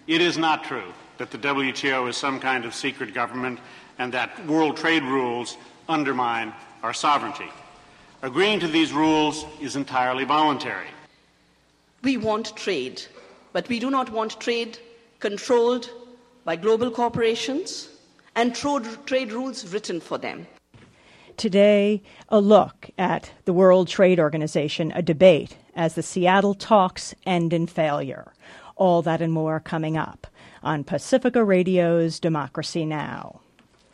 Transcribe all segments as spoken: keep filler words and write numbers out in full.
It is not true that the W T O is some kind of secret government and that world trade rules undermine our sovereignty. Agreeing to these rules is entirely voluntary. We want trade, but we do not want trade controlled by global corporations and trade rules written for them. Today, a look at the World Trade Organization, a debate as the Seattle talks end in failure. All that and more coming up on Pacifica Radio's Democracy Now!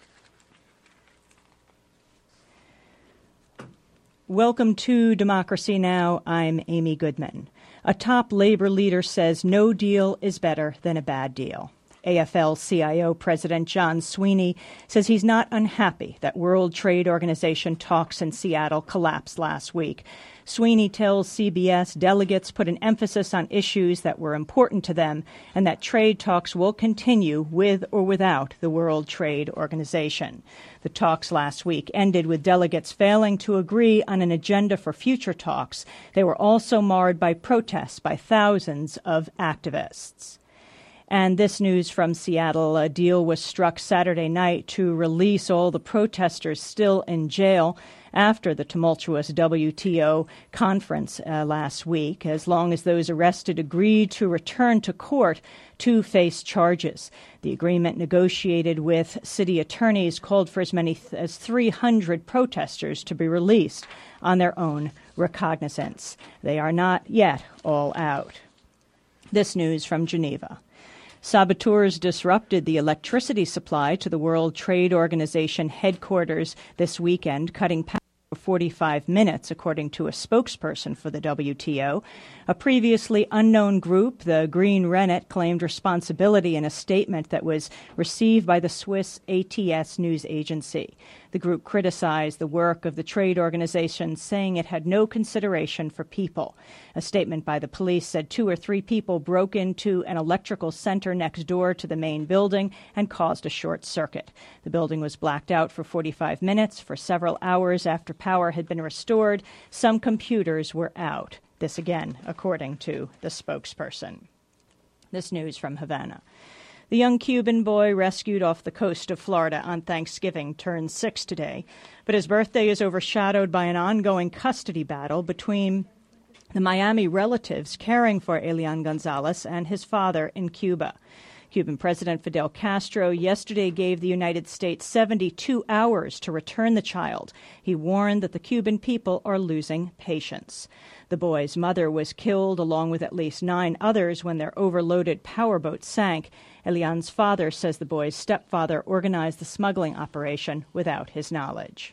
Welcome to Democracy Now! I'm Amy Goodman. A top labor leader says no deal is better than a bad deal. A F L C I O President John Sweeney says he's not unhappy that World Trade Organization talks in Seattle collapsed last week. Sweeney tells C B S delegates put an emphasis on issues that were important to them and that trade talks will continue with or without the World Trade Organization. The talks last week ended with delegates failing to agree on an agenda for future talks. They were also marred by protests by thousands of activists. And this news from Seattle, a deal was struck Saturday night to release all the protesters still in jail after the tumultuous W T O conference uh, last week, as long as those arrested agreed to return to court to face charges. The agreement negotiated with city attorneys called for as many th- as three hundred protesters to be released on their own recognizance. They are not yet all out. This news from Geneva. Saboteurs disrupted the electricity supply to the World Trade Organization headquarters this weekend, cutting power for forty-five minutes, according to a spokesperson for the W T O. A previously unknown group, the Green Rennet, claimed responsibility in a statement that was received by the Swiss A T S news agency. The group criticized the work of the trade organization, saying it had no consideration for people. A statement by the police said two or three people broke into an electrical center next door to the main building and caused a short circuit. The building was blacked out for forty-five minutes. For several hours after power had been restored, some computers were out. This again, according to the spokesperson. This news from Havana. The young Cuban boy rescued off the coast of Florida on Thanksgiving turned six today, but his birthday is overshadowed by an ongoing custody battle between the Miami relatives caring for Elian Gonzalez and his father in Cuba. Cuban President Fidel Castro yesterday gave the United States seventy-two hours to return the child. He warned that the Cuban people are losing patience. The boy's mother was killed along with at least nine others when their overloaded powerboat sank. Elian's father says the boy's stepfather organized the smuggling operation without his knowledge.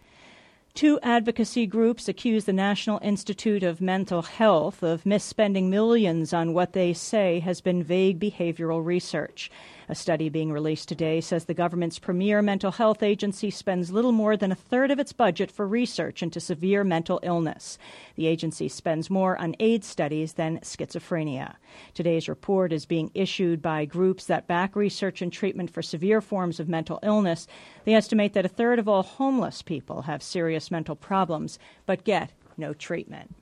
Two advocacy groups accuse the National Institute of Mental Health of misspending millions on what they say has been vague behavioral research. A study being released today says the government's premier mental health agency spends little more than a third of its budget for research into severe mental illness. The agency spends more on AIDS studies than schizophrenia. Today's report is being issued by groups that back research and treatment for severe forms of mental illness. They estimate that a third of all homeless people have serious mental problems but get no treatment.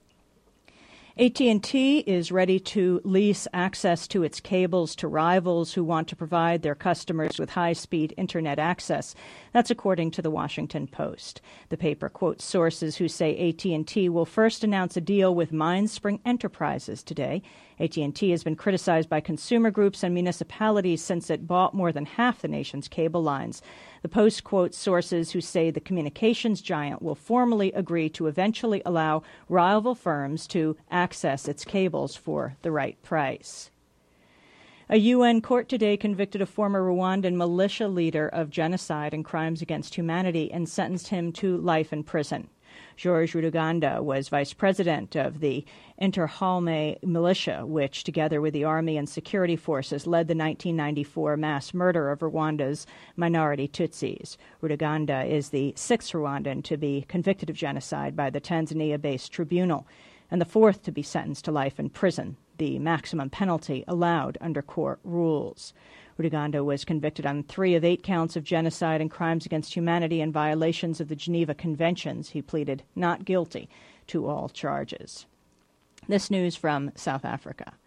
A T and T is ready to lease access to its cables to rivals who want to provide their customers with high-speed Internet access. That's according to the Washington Post. The paper quotes sources who say A T and T will first announce a deal with Mindspring Enterprises today. A T and T has been criticized by consumer groups and municipalities since it bought more than half the nation's cable lines. The Post quotes sources who say the communications giant will formally agree to eventually allow rival firms to access its cables for the right price. A U N court today convicted a former Rwandan militia leader of genocide and crimes against humanity and sentenced him to life in prison. George Rutaganda was vice president of the Interahamwe militia, which, together with the army and security forces, led the nineteen ninety-four mass murder of Rwanda's minority Tutsis. Rutaganda is the sixth Rwandan to be convicted of genocide by the Tanzania-based tribunal, and the fourth to be sentenced to life in prison, the maximum penalty allowed under court rules. Rutaganda was convicted on three of eight counts of genocide and crimes against humanity and violations of the Geneva Conventions. He pleaded not guilty to all charges. This news from South Africa.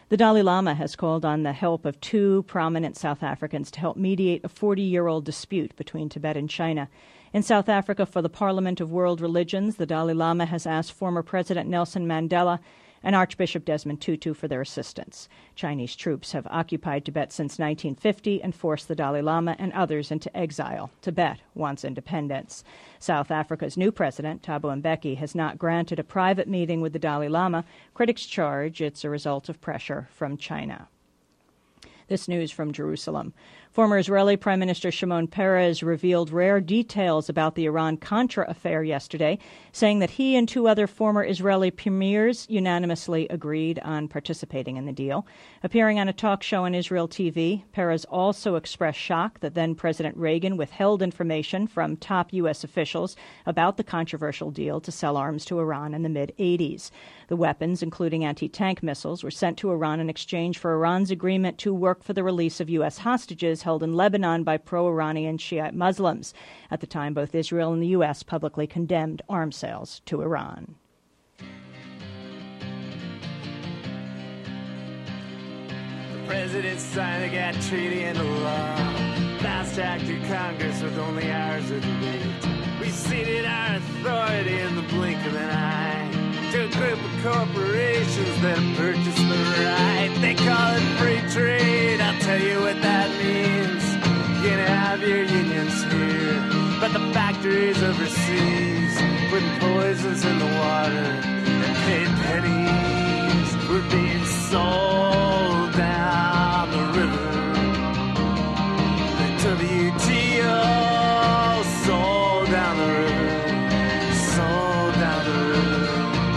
The Dalai Lama has called on the help of two prominent South Africans to help mediate a forty-year-old dispute between Tibet and China. In South Africa, for the Parliament of World Religions, the Dalai Lama has asked former President Nelson Mandela and Archbishop Desmond Tutu for their assistance. Chinese troops have occupied Tibet since nineteen fifty and forced the Dalai Lama and others into exile. Tibet wants independence. South Africa's new president, Thabo Mbeki, has not granted a private meeting with the Dalai Lama. Critics charge it's a result of pressure from China. This news from Jerusalem. Former Israeli Prime Minister Shimon Peres revealed rare details about the Iran-Contra affair yesterday, saying that he and two other former Israeli premiers unanimously agreed on participating in the deal. Appearing on a talk show on Israel T V, Peres also expressed shock that then-President Reagan withheld information from top U S officials about the controversial deal to sell arms to Iran in the mid-eighties. The weapons, including anti-tank missiles, were sent to Iran in exchange for Iran's agreement to work for the release of U S hostages held in Lebanon by pro-Iranian Shiite Muslims. At the time, both Israel and the U S publicly condemned arms sales to Iran. The president signed the GATT treaty into law. Fast track through Congress with only hours of debate. We ceded our authority in the blink of an eye to a group of corporations that have purchased the right. They call it free trade. I'll tell you what that means. You're gonna have your unions here, but the factories overseas putting poisons in the water and paid pennies. We're being sold down the river. The W T O sold down the river. Sold down the river.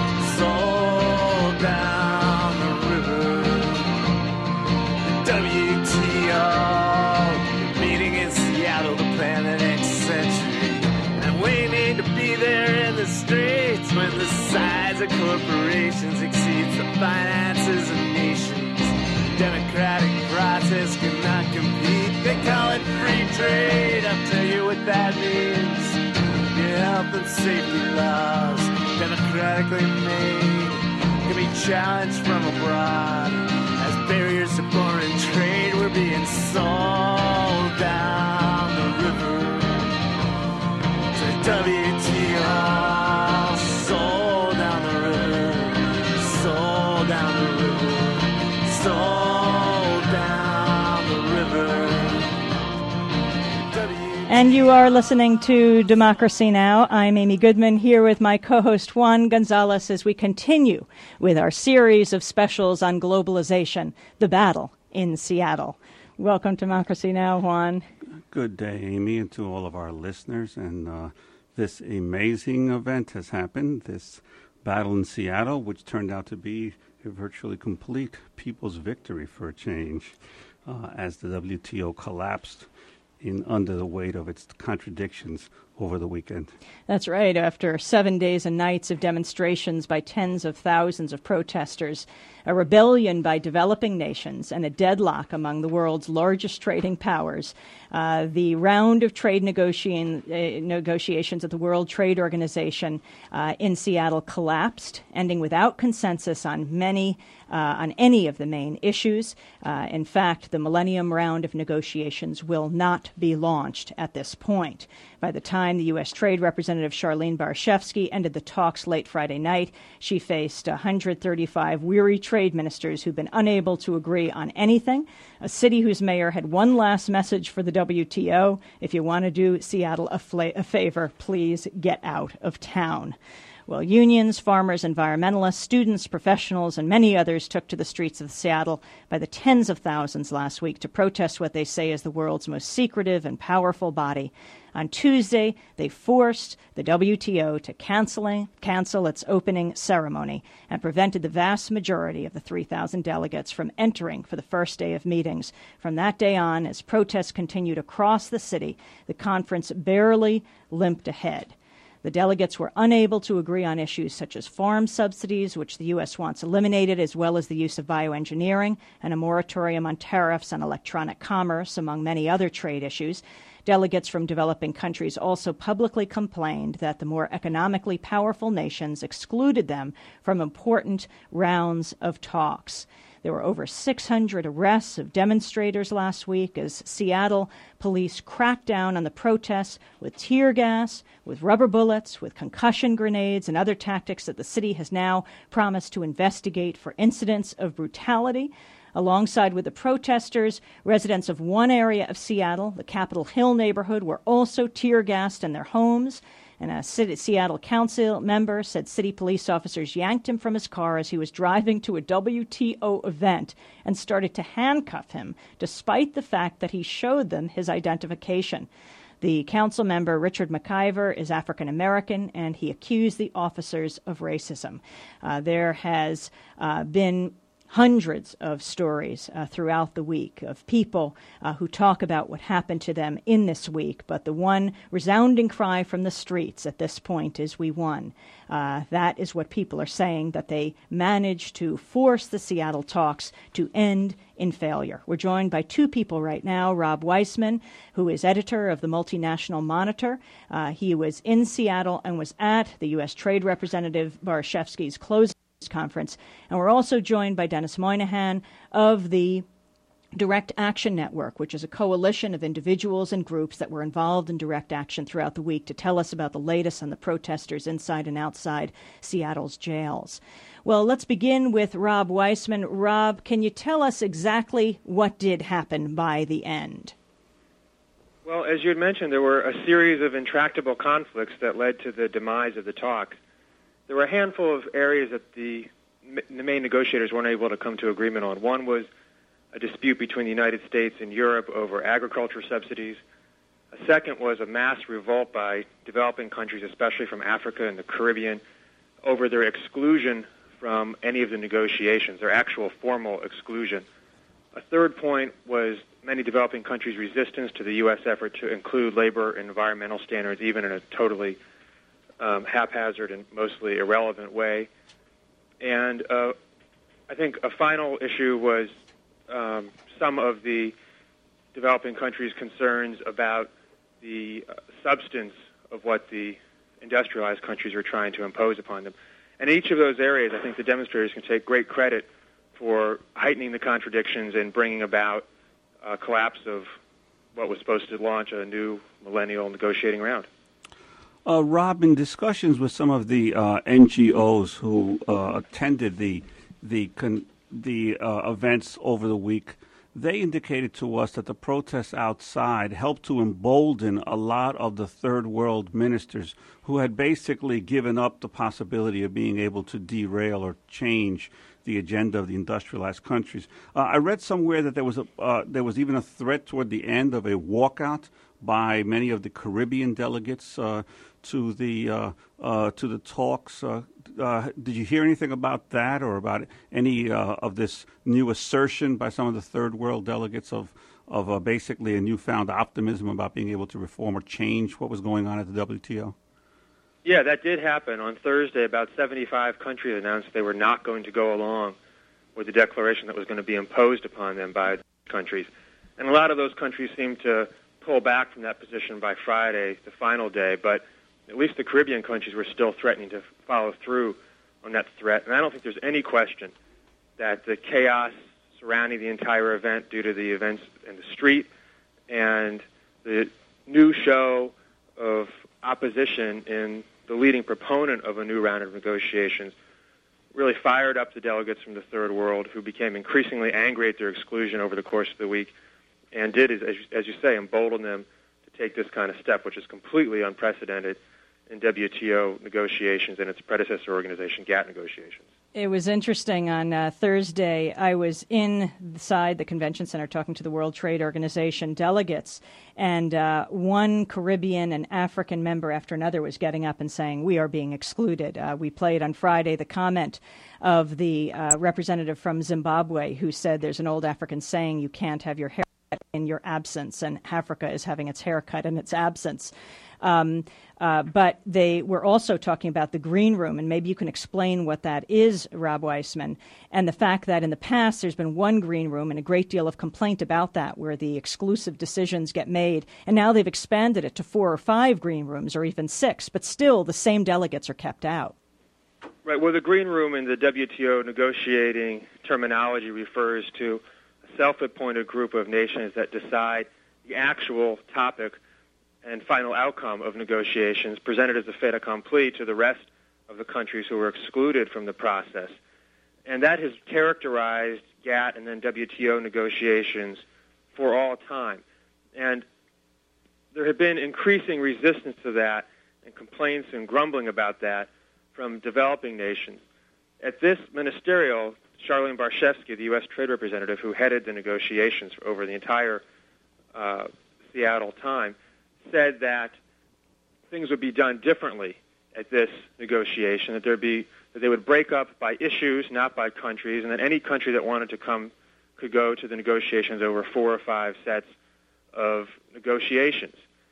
Sold down the river. The W T O meeting in Seattle to plan the next century. And we need to be there in the streets when the size of corporations exceeds the finances of nations. Democratic process cannot compete. They call it free trade. I'll tell you what that means. Your health and safety laws, democratically made, can be challenged from abroad. As barriers to foreign trade, we're being sold down the river to W T O. Sold down the river. Sold down the river. Sold down the river. And you are listening to Democracy Now! I'm Amy Goodman here with my co-host Juan Gonzalez as we continue with our series of specials on globalization, the battle in Seattle. Welcome to Democracy Now!, Juan. Good day, Amy, and to all of our listeners. And uh, this amazing event has happened, this battle in Seattle, which turned out to be a virtually complete people's victory for a change, uh, as the W T O collapsed in under the weight of its contradictions over the weekend. That's right. After seven days and nights of demonstrations by tens of thousands of protesters, a rebellion by developing nations, and a deadlock among the world's largest trading powers, uh, the round of trade negotiating, uh, negotiations at the World Trade Organization uh, in Seattle collapsed, ending without consensus on many Uh, on any of the main issues. Uh, in fact, the Millennium Round of negotiations will not be launched at this point. By the time the U S Trade Representative Charlene Barshevsky ended the talks late Friday night, she faced one hundred thirty-five weary trade ministers who've been unable to agree on anything. A city whose mayor had one last message for the W T O: if you want to do Seattle a, fla- a favor, please get out of town. Well, unions, farmers, environmentalists, students, professionals, and many others took to the streets of Seattle by the tens of thousands last week to protest what they say is the world's most secretive and powerful body. On Tuesday, they forced the W T O to canceling, cancel its opening ceremony and prevented the vast majority of the three thousand delegates from entering for the first day of meetings. From that day on, as protests continued across the city, the conference barely limped ahead. The delegates were unable to agree on issues such as farm subsidies, which the U S wants eliminated, as well as the use of bioengineering and a moratorium on tariffs on electronic commerce, among many other trade issues. Delegates from developing countries also publicly complained that the more economically powerful nations excluded them from important rounds of talks. There were over six hundred arrests of demonstrators last week as Seattle police cracked down on the protests with tear gas, with rubber bullets, with concussion grenades, and other tactics that the city has now promised to investigate for incidents of brutality. Alongside with the protesters, residents of one area of Seattle, the Capitol Hill neighborhood, were also tear-gassed in their homes. And a Seattle council member said city police officers yanked him from his car as he was driving to a W T O event and started to handcuff him, despite the fact that he showed them his identification. The council member, Richard McIver, is African American, and he accused the officers of racism. Uh, there has uh, been hundreds of stories uh, throughout the week of people uh, who talk about what happened to them in this week. But the one resounding cry from the streets at this point is, "We won." Uh, that is what people are saying, that they managed to force the Seattle talks to end in failure. We're joined by two people right now. Rob Weissman, who is editor of the Multinational Monitor. Uh, he was in Seattle and was at the U S Trade Representative Barashevsky's closing conference. And we're also joined by Dennis Moynihan of the Direct Action Network, which is a coalition of individuals and groups that were involved in direct action throughout the week, to tell us about the latest on the protesters inside and outside Seattle's jails. Well, let's begin with Rob Weissman. Rob, can you tell us exactly what did happen by the end? Well, as you had mentioned, there were a series of intractable conflicts that led to the demise of the talks. There were a handful of areas that the, the main negotiators weren't able to come to agreement on. One was a dispute between the United States and Europe over agriculture subsidies. A second was a mass revolt by developing countries, especially from Africa and the Caribbean, over their exclusion from any of the negotiations, their actual formal exclusion. A third point was many developing countries' resistance to the U S effort to include labor and environmental standards, even in a totally Um, haphazard and mostly irrelevant way. And uh, I think a final issue was um, some of the developing countries' concerns about the uh, substance of what the industrialized countries are trying to impose upon them. And in each of those areas, I think the demonstrators can take great credit for heightening the contradictions and bringing about a collapse of what was supposed to launch a new millennial negotiating round. Uh, Rob, in discussions with some of the uh, N G Os who uh, attended the the con- the uh, events over the week, they indicated to us that the protests outside helped to embolden a lot of the third world ministers who had basically given up the possibility of being able to derail or change the agenda of the industrialized countries. Uh, I read somewhere that there was a uh, there was even a threat toward the end of a walkout by many of the Caribbean delegates uh, to the uh, uh, to the talks. Uh, uh, did you hear anything about that, or about any uh, of this new assertion by some of the third world delegates of of uh, basically a newfound optimism about being able to reform or change what was going on at the W T O? Yeah, that did happen. On Thursday, about seventy-five countries announced they were not going to go along with the declaration that was going to be imposed upon them by countries. And a lot of those countries seemed to pull back from that position by Friday, the final day, but at least the Caribbean countries were still threatening to follow through on that threat. And I don't think there's any question that the chaos surrounding the entire event due to the events in the street and the new show of opposition in the leading proponent of a new round of negotiations really fired up the delegates from the third world, who became increasingly angry at their exclusion over the course of the week, and did, as, as you say, embolden them to take this kind of step, which is completely unprecedented in W T O negotiations and its predecessor organization, G A T T negotiations. It was interesting. On uh, Thursday, I was inside the convention center talking to the World Trade Organization delegates, and uh, one Caribbean and African member after another was getting up and saying, "We are being excluded." Uh, we played on Friday the comment of the uh, representative from Zimbabwe who said there's an old African saying, "You can't have your hair cut in your absence," and Africa is having its hair cut in its absence. Um, uh, but they were also talking about the green room, and maybe you can explain what that is, Rob Weissman, and the fact that in the past there's been one green room and a great deal of complaint about that, where the exclusive decisions get made, and now they've expanded it to four or five green rooms or even six, but still the same delegates are kept out. Right. Well, the green room in the W T O negotiating terminology refers to a self-appointed group of nations that decide the actual topic and final outcome of negotiations, presented as a fait accompli to the rest of the countries who were excluded from the process. And that has characterized G A T and then W T O negotiations for all time. And there have been increasing resistance to that and complaints and grumbling about that from developing nations. At this ministerial, Charlene Barshevsky, the U S trade representative who headed the negotiations over the entire uh, Seattle time, said that things would be done differently at this negotiation, that there'd be that they would break up by issues, not by countries, and that any country that wanted to come could go to the negotiations over four or five sets of negotiations.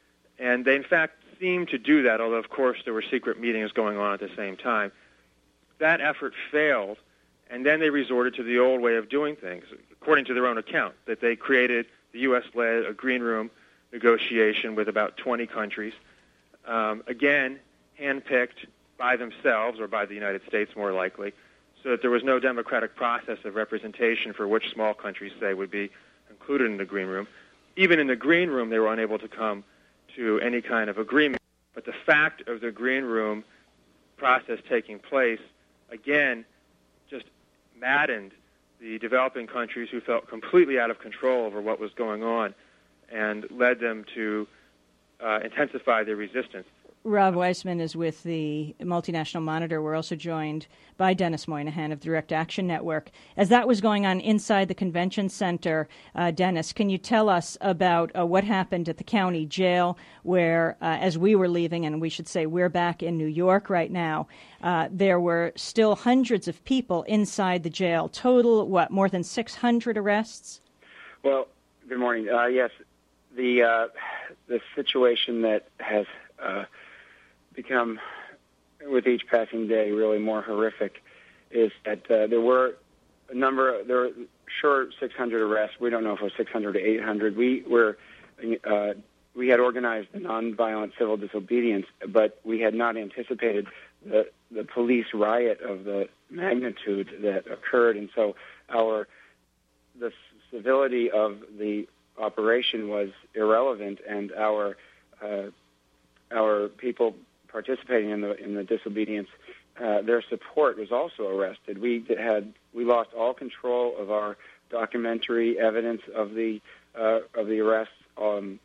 And they, in fact, seemed to do that, although, of course, there were secret meetings going on at the same time. That effort failed, and then they resorted to the old way of doing things, according to their own account, that they created, the U S-led, a green room negotiation with about twenty countries, um, again, handpicked by themselves, or by the United States more likely, so that there was no democratic process of representation for which small countries, say, would be included in the green room. Even in the green room, they were unable to come to any kind of agreement. But the fact of the green room process taking place, again, just maddened the developing countries who felt completely out of control over what was going on and led them to uh, intensify their resistance. Rob Weissman is with the Multinational Monitor. We're also joined by Dennis Moynihan of Direct Action Network. As that was going on inside the convention center, uh, Dennis, can you tell us about uh, what happened at the county jail where, uh, as we were leaving, and we should say we're back in New York right now, uh, there were still hundreds of people inside the jail. Total, what, more than six hundred arrests? Well, good morning. Uh, yes, the, uh, the situation that has uh, become, with each passing day, really more horrific, is that uh, there were a number, there were sure six hundred arrests. We don't know if it was six hundred or eight hundred. We were, uh, we had organized a nonviolent civil disobedience, but we had not anticipated the the police riot of the magnitude that occurred, and so our the civility of the operation was irrelevant, and our uh, our people participating in the in the disobedience, uh, their support was also arrested. We had we lost all control of our documentary evidence of the uh, of the arrests. Um,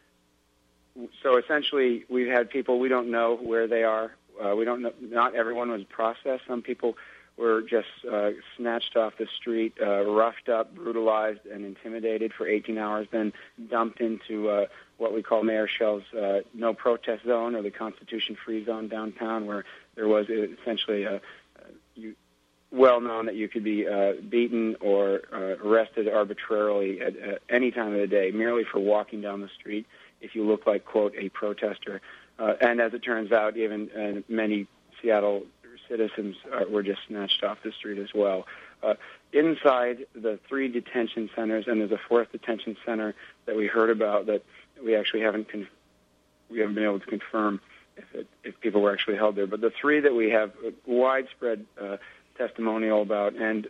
so essentially, we've had people we don't know where they are. Uh, we don't know. Not everyone was processed. Some people were just uh, snatched off the street, uh, roughed up, brutalized, and intimidated for eighteen hours, then dumped into uh, what we call Mayor Schell's uh, no protest zone, or the Constitution Free Zone downtown, where there was essentially a, a you, well known that you could be uh, beaten or uh, arrested arbitrarily at, at any time of the day, merely for walking down the street if you look like, quote, a protester. Uh, and as it turns out, even uh, many Seattle citizens uh, were just snatched off the street as well. Uh, inside the three detention centers, and there's a fourth detention center that we heard about that we actually haven't conf- we haven't been able to confirm if it, if people were actually held there. But the three that we have widespread uh, testimonial about and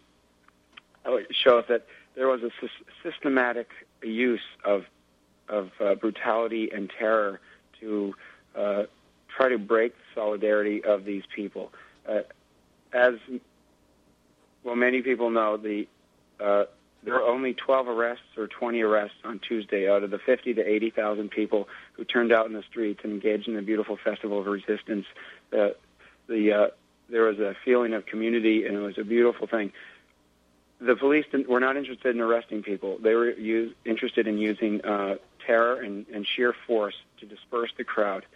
shows that there was a sy- systematic use of of uh, brutality and terror to uh, try to break the solidarity of these people. Uh, as well, many people know, the uh, there were only twelve arrests or twenty arrests on Tuesday out of the fifty to eighty thousand people who turned out in the streets and engaged in the beautiful festival of resistance. Uh, the uh, there was a feeling of community, and it was a beautiful thing. The police didn't, were not interested in arresting people. They were use, interested in using uh, terror and, and sheer force to disperse the crowd.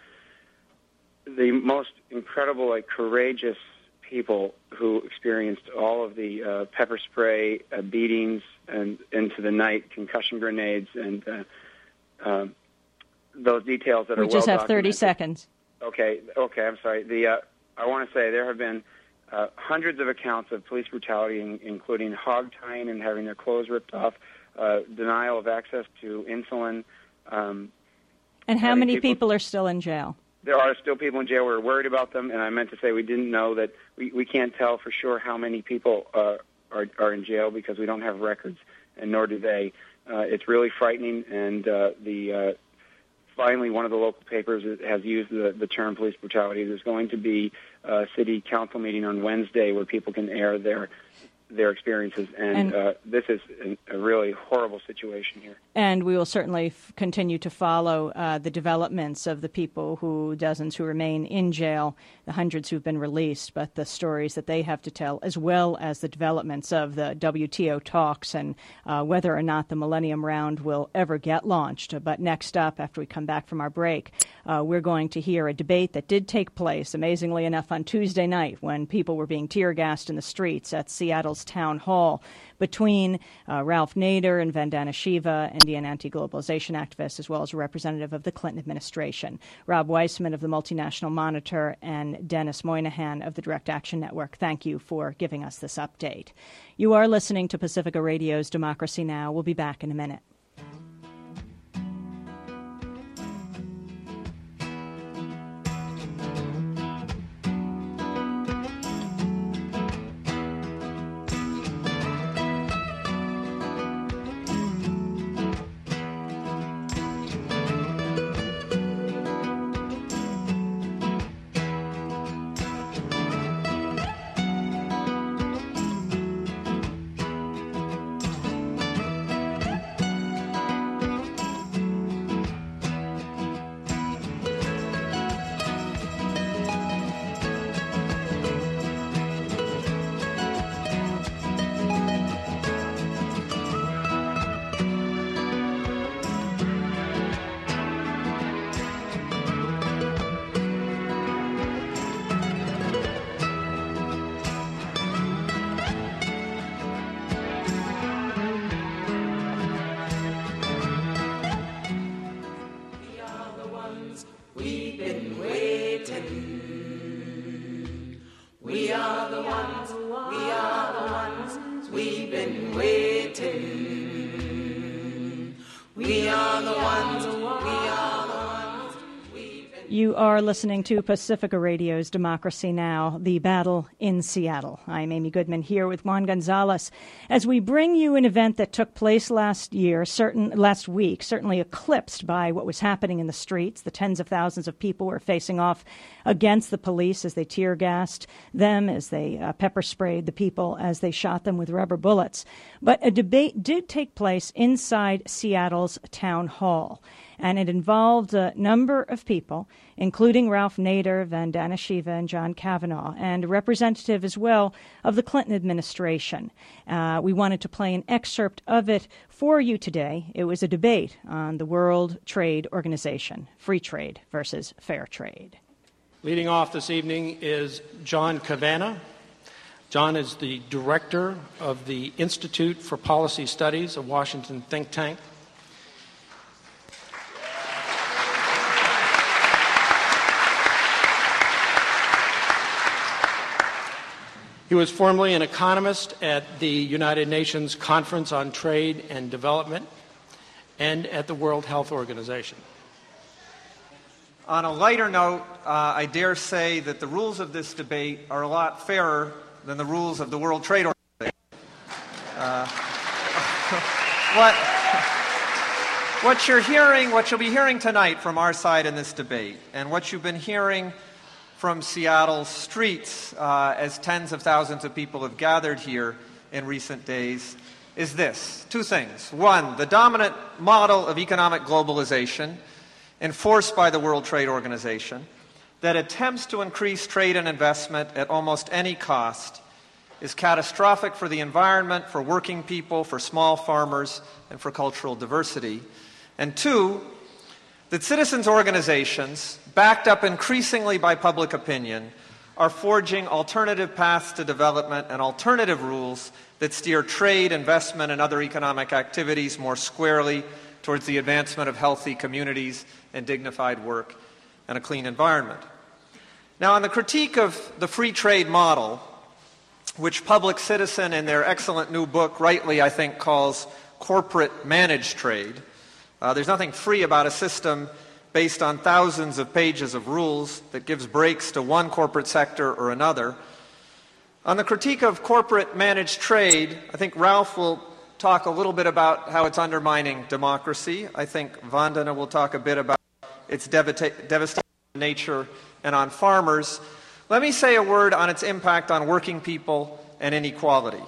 The most incredible, like, courageous people who experienced all of the uh, pepper spray, uh, beatings, and into the night, concussion grenades, and uh, uh, those details that we are well just have documented. thirty seconds. Okay, okay, I'm sorry. The uh, I want to say there have been uh, hundreds of accounts of police brutality, in, including hog tying and having their clothes ripped off, uh, denial of access to insulin. Um, and how many people, people are still in jail? There are still people in jail. We're worried about them, and I meant to say we didn't know that. We, we can't tell for sure how many people uh, are, are in jail because we don't have records, and nor do they. Uh, it's really frightening, and uh, the uh, finally one of the local papers has used the, the term police brutality. There's going to be a city council meeting on Wednesday where people can air their their experiences, and, and uh, this is a really horrible situation here. And we will certainly f- continue to follow uh, the developments of the people who, dozens who remain in jail, the hundreds who've been released, but the stories that they have to tell, as well as the developments of the W T O talks and uh, whether or not the Millennium Round will ever get launched. But next up, after we come back from our break, uh, we're going to hear a debate that did take place, amazingly enough, on Tuesday night when people were being tear-gassed in the streets at Seattle's Town Hall between uh, Ralph Nader and Vandana Shiva, Indian anti-globalization activist, as well as a representative of the Clinton administration, Rob Weissman of the Multinational Monitor, and Dennis Moynihan of the Direct Action Network. Thank you for giving us this update. You are listening to Pacifica Radio's Democracy Now! We'll be back in a minute. You are listening to Pacifica Radio's Democracy Now!, the battle in Seattle. I'm Amy Goodman here with Juan Gonzalez as we bring you an event that took place last year, certain last week, certainly eclipsed by what was happening in the streets. The tens of thousands of people were facing off against the police as they tear gassed them, as they uh, pepper sprayed the people, as they shot them with rubber bullets. But a debate did take place inside Seattle's town hall, and it involved a number of people, including Ralph Nader, Vandana Shiva, and John Kavanaugh, and a representative as well of the Clinton administration. Uh, we wanted to play an excerpt of it for you today. It was a debate on the World Trade Organization, free trade versus fair trade. Leading off this evening is John Kavanaugh. John is the director of the Institute for Policy Studies, a Washington think tank. He was formerly an economist at the United Nations Conference on Trade and Development and at the World Health Organization. On a lighter note, uh, I dare say that the rules of this debate are a lot fairer than the rules of the World Trade Organization. Uh, what, what you're hearing, what you'll be hearing tonight from our side in this debate, and what you've been hearing from Seattle's streets uh, as tens of thousands of people have gathered here in recent days, is this. Two things. One, the dominant model of economic globalization enforced by the World Trade Organization that attempts to increase trade and investment at almost any cost is catastrophic for the environment, for working people, for small farmers, and for cultural diversity. And two, that citizens' organizations, backed up increasingly by public opinion, are forging alternative paths to development and alternative rules that steer trade, investment, and other economic activities more squarely towards the advancement of healthy communities and dignified work and a clean environment. Now, on the critique of the free trade model, which Public Citizen in their excellent new book rightly, I think, calls corporate managed trade, uh, there's nothing free about a system based on thousands of pages of rules that gives breaks to one corporate sector or another. On the critique of corporate managed trade, I think Ralph will talk a little bit about how it's undermining democracy. I think Vandana will talk a bit about its devata- devastating nature and on farmers. Let me say a word on its impact on working people and inequality.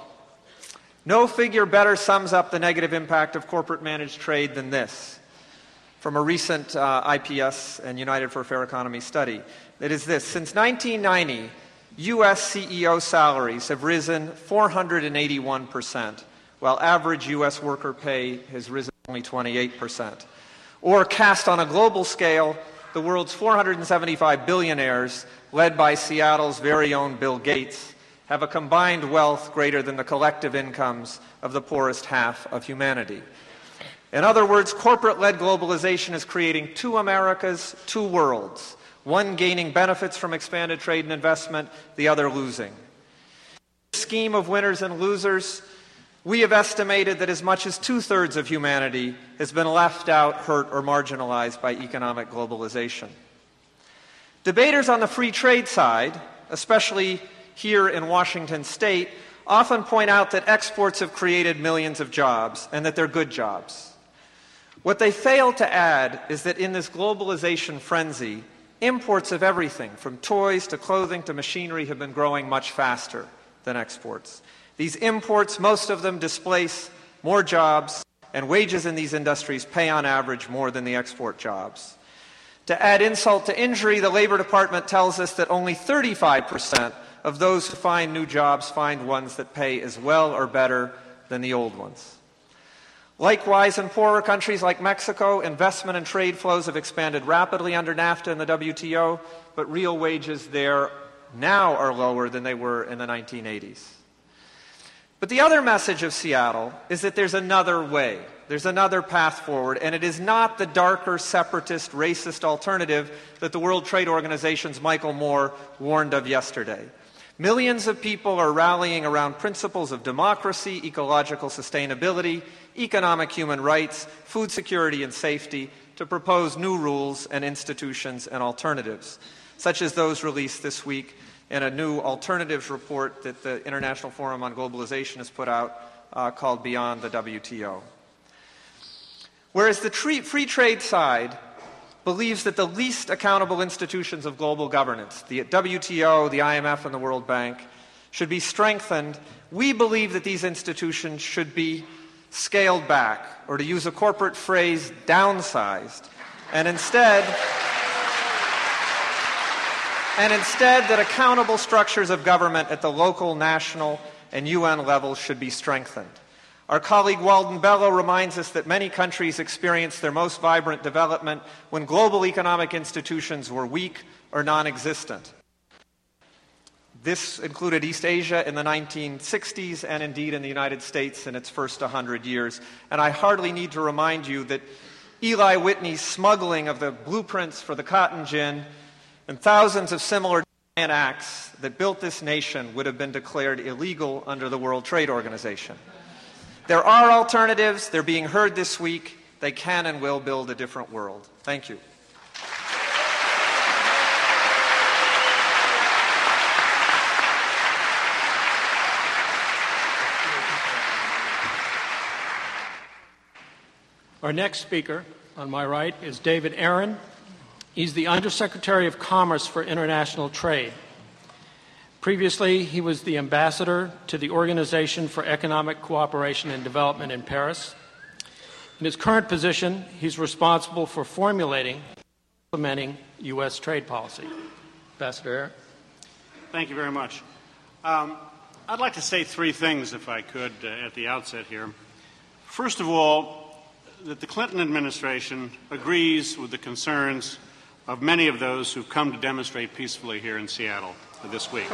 No figure better sums up the negative impact of corporate managed trade than this, from a recent uh, I P S and United for a Fair Economy study. It is this: since nineteen ninety, U S C E O salaries have risen four hundred eighty-one percent, while average U S worker pay has risen only twenty-eight percent. Or cast on a global scale, the world's four hundred seventy-five billionaires, led by Seattle's very own Bill Gates, have a combined wealth greater than the collective incomes of the poorest half of humanity. In other words, corporate-led globalization is creating two Americas, two worlds, one gaining benefits from expanded trade and investment, the other losing. In the scheme of winners and losers, we have estimated that as much as two-thirds of humanity has been left out, hurt, or marginalized by economic globalization. Debaters on the free trade side, especially here in Washington State, often point out that exports have created millions of jobs and that they're good jobs. What they fail to add is that in this globalization frenzy, imports of everything, from toys to clothing to machinery, have been growing much faster than exports. These imports, most of them, displace more jobs, and wages in these industries pay on average more than the export jobs. To add insult to injury, the Labor Department tells us that only thirty-five percent of those who find new jobs find ones that pay as well or better than the old ones. Likewise, in poorer countries like Mexico, investment and trade flows have expanded rapidly under NAFTA and the W T O, but real wages there now are lower than they were in the nineteen eighties. But the other message of Seattle is that there's another way, there's another path forward, and it is not the darker, separatist, racist alternative that the World Trade Organization's Michael Moore warned of yesterday. Millions of people are rallying around principles of democracy, ecological sustainability, economic human rights, food security and safety to propose new rules and institutions and alternatives, such as those released this week in a new alternatives report that the International Forum on Globalization has put out uh, called Beyond the W T O. Whereas the tre- free trade side believes that the least accountable institutions of global governance, the W T O, the I M F, and the World Bank, should be strengthened, we believe that these institutions should be scaled back, or to use a corporate phrase, downsized, and instead, and instead that accountable structures of government at the local, national, and U N levels should be strengthened. Our colleague Walden Bello reminds us that many countries experienced their most vibrant development when global economic institutions were weak or non-existent. This included East Asia in the nineteen sixties and indeed in the United States in its first one hundred years. And I hardly need to remind you that Eli Whitney's smuggling of the blueprints for the cotton gin and thousands of similar acts that built this nation would have been declared illegal under the World Trade Organization. There are alternatives. They're being heard this week. They can and will build a different world. Thank you. Our next speaker on my right is David Aaron. He's the Undersecretary of Commerce for International Trade. Previously, he was the ambassador to the Organization for Economic Cooperation and Development in Paris. In his current position, he's responsible for formulating and implementing U S trade policy. Ambassador Aaron. Thank you very much. Um, I'd like to say three things, if I could, uh, at the outset here. First of all, that the Clinton administration agrees with the concerns of many of those who've come to demonstrate peacefully here in Seattle this week.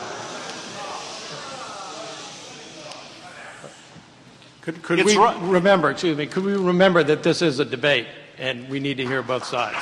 Could, could we right. remember, excuse me, could we remember that this is a debate and we need to hear both sides?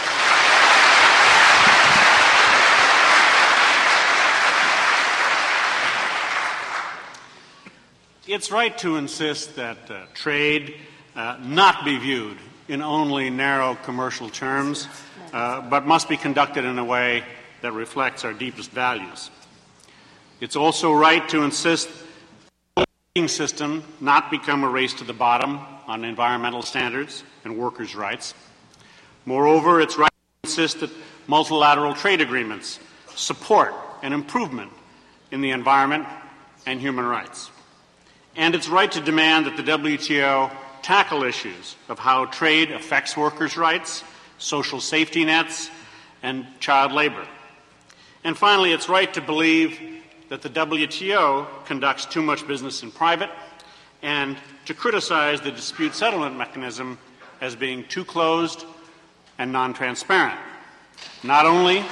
It's right to insist that uh, trade uh, not be viewed in only narrow commercial terms, uh, but must be conducted in a way that reflects our deepest values. It's also right to insist that the trading system not become a race to the bottom on environmental standards and workers' rights. Moreover, it's right to insist that multilateral trade agreements support an improvement in the environment and human rights. And it's right to demand that the W T O tackle issues of how trade affects workers' rights, social safety nets, and child labor. And finally, it's right to believe that the W T O conducts too much business in private and to criticize the dispute settlement mechanism as being too closed and non-transparent. Not only,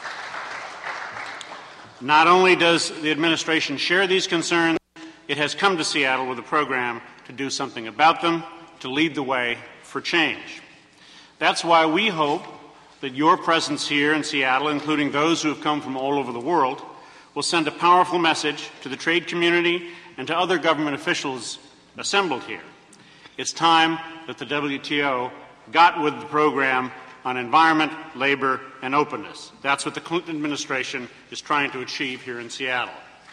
not only does the administration share these concerns, it has come to Seattle with a program to do something about them, to lead the way for change. That's why we hope that your presence here in Seattle, including those who have come from all over the world, will send a powerful message to the trade community and to other government officials assembled here. It's time that the W T O got with the program on environment, labor, and openness. That's what the Clinton administration is trying to achieve here in Seattle.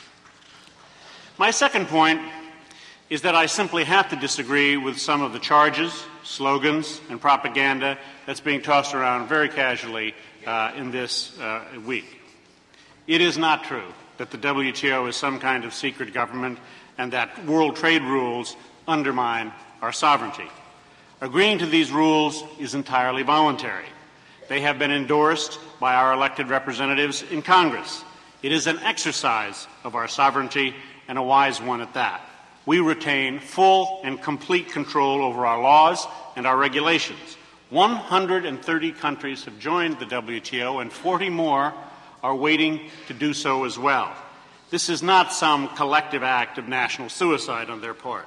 My second point is that I simply have to disagree with some of the charges, slogans, and propaganda that's being tossed around very casually uh, in this uh, week. It is not true that the W T O is some kind of secret government and that world trade rules undermine our sovereignty. Agreeing to these rules is entirely voluntary. They have been endorsed by our elected representatives in Congress. It is an exercise of our sovereignty, and a wise one at that. We retain full and complete control over our laws and our regulations. one hundred thirty countries have joined the W T O, and forty more are waiting to do so as well. This is not some collective act of national suicide on their part.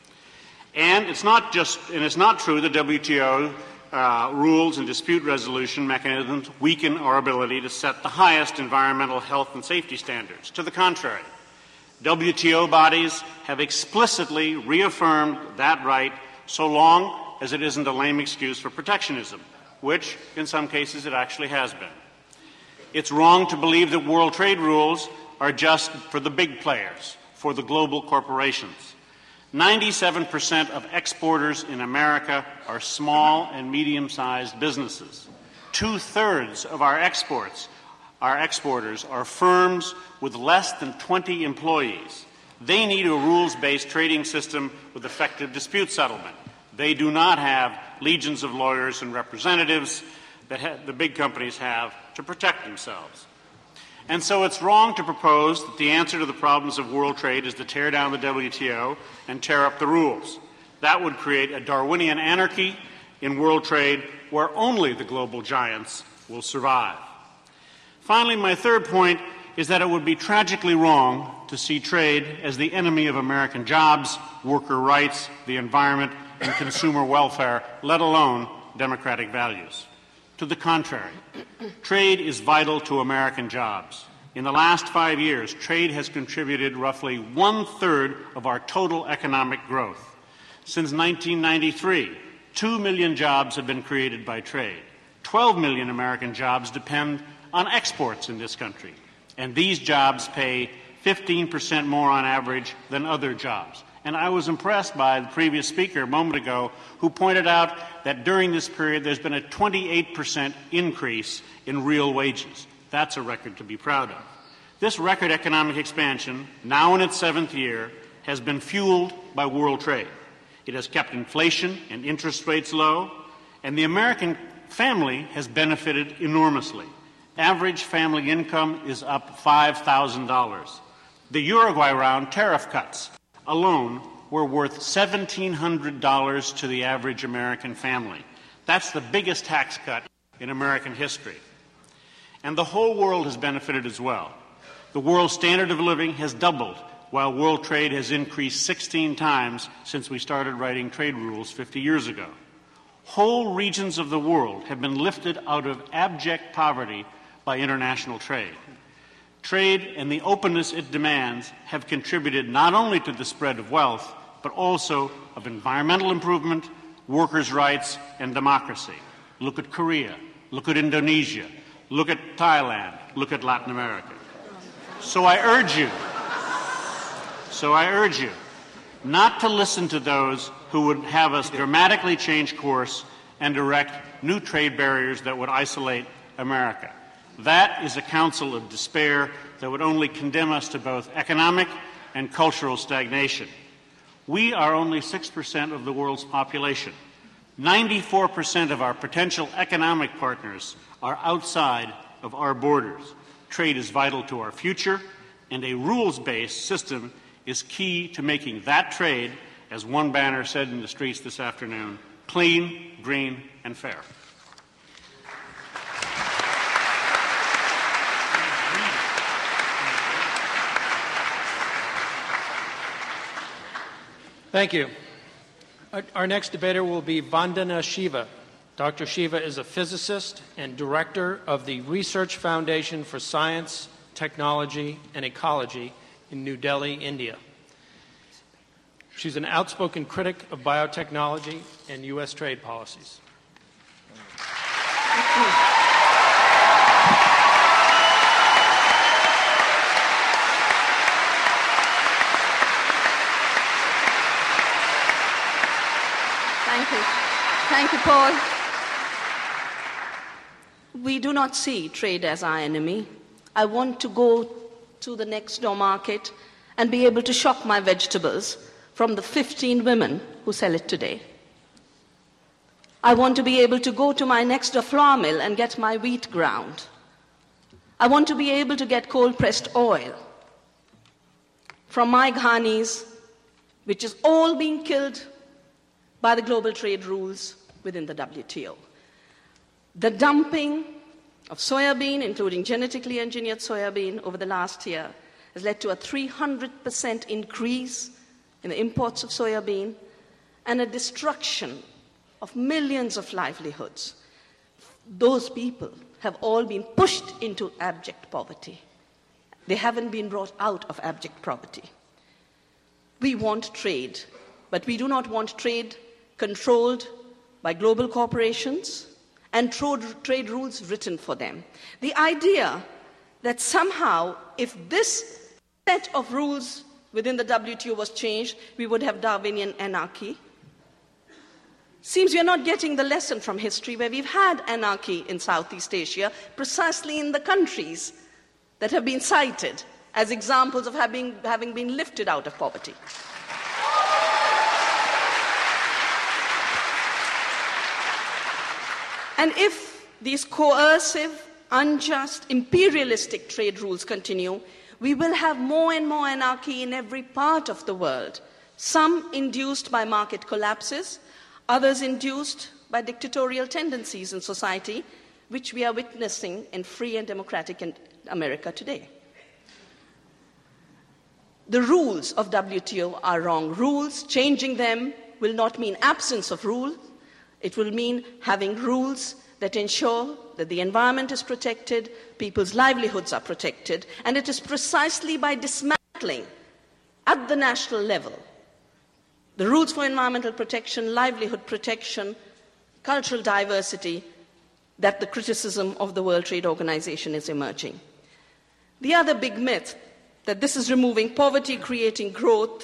And it's not just, and it's not true that W T O uh, rules and dispute resolution mechanisms weaken our ability to set the highest environmental health and safety standards. To the contrary, W T O bodies have explicitly reaffirmed that right so long as it isn't a lame excuse for protectionism, which in some cases it actually has been. It's wrong to believe that world trade rules are just for the big players, for the global corporations. ninety-seven percent of exporters in America are small and medium-sized businesses. Two-thirds of our exports, our exporters, are firms with less than twenty employees. They need a rules-based trading system with effective dispute settlement. They do not have legions of lawyers and representatives that ha- the big companies have to protect themselves. And so it's wrong to propose that the answer to the problems of world trade is to tear down the W T O and tear up the rules. That would create a Darwinian anarchy in world trade where only the global giants will survive. Finally, my third point is that it would be tragically wrong to see trade as the enemy of American jobs, worker rights, the environment, and consumer welfare, let alone democratic values. To the contrary, trade is vital to American jobs. In the last five years, trade has contributed roughly one-third of our total economic growth. Since nineteen ninety-three, two million jobs have been created by trade. twelve million American jobs depend on exports in this country, and these jobs pay fifteen percent more on average than other jobs. And I was impressed by the previous speaker a moment ago who pointed out that during this period there's been a twenty-eight percent increase in real wages. That's a record to be proud of. This record economic expansion, now in its seventh year, has been fueled by world trade. It has kept inflation and interest rates low, and the American family has benefited enormously. Average family income is up five thousand dollars. The Uruguay round tariff cuts alone were worth seventeen hundred dollars to the average American family. That's the biggest tax cut in American history. And the whole world has benefited as well. The world standard of living has doubled, while world trade has increased sixteen times since we started writing trade rules fifty years ago. Whole regions of the world have been lifted out of abject poverty by international trade. Trade and the openness it demands have contributed not only to the spread of wealth, but also of environmental improvement, workers' rights, and democracy. Look at Korea. Look at Indonesia. Look at Thailand. Look at Latin America. So I urge you, so I urge you not to listen to those who would have us dramatically change course and erect new trade barriers that would isolate America. That is a counsel of despair that would only condemn us to both economic and cultural stagnation. We are only six percent of the world's population. ninety-four percent of our potential economic partners are outside of our borders. Trade is vital to our future, and a rules-based system is key to making that trade, as one banner said in the streets this afternoon, clean, green, and fair. Thank you. Our, our next debater will be Vandana Shiva. Doctor Shiva is a physicist and director of the Research Foundation for Science, Technology, and Ecology in New Delhi, India. She's an outspoken critic of biotechnology and U S trade policies. Thank you. Thank you, Paul. We do not see trade as our enemy. I want to go to the next door market and be able to shop my vegetables from the fifteen women who sell it today. I want to be able to go to my next door flour mill and get my wheat ground. I want to be able to get cold-pressed oil from my ghanis, which is all being killed by the global trade rules within the W T O. The dumping of soybean, including genetically engineered soybean, over the last year has led to a three hundred percent increase in the imports of soybean and a destruction of millions of livelihoods. Those people have all been pushed into abject poverty. They haven't been brought out of abject poverty. We want trade, but we do not want trade controlled by global corporations and trade rules written for them. The idea that somehow if this set of rules within the W T O was changed, we would have Darwinian anarchy, seems we are not getting the lesson from history where we've had anarchy in Southeast Asia, precisely in the countries that have been cited as examples of having, having been lifted out of poverty. And if these coercive, unjust, imperialistic trade rules continue, we will have more and more anarchy in every part of the world, some induced by market collapses, others induced by dictatorial tendencies in society, which we are witnessing in free and democratic America today. The rules of W T O are wrong rules. Changing them will not mean absence of rule. It will mean having rules that ensure that the environment is protected, people's livelihoods are protected, and it is precisely by dismantling at the national level the rules for environmental protection, livelihood protection, cultural diversity that the criticism of the World Trade Organization is emerging. The other big myth that this is removing poverty, creating growth,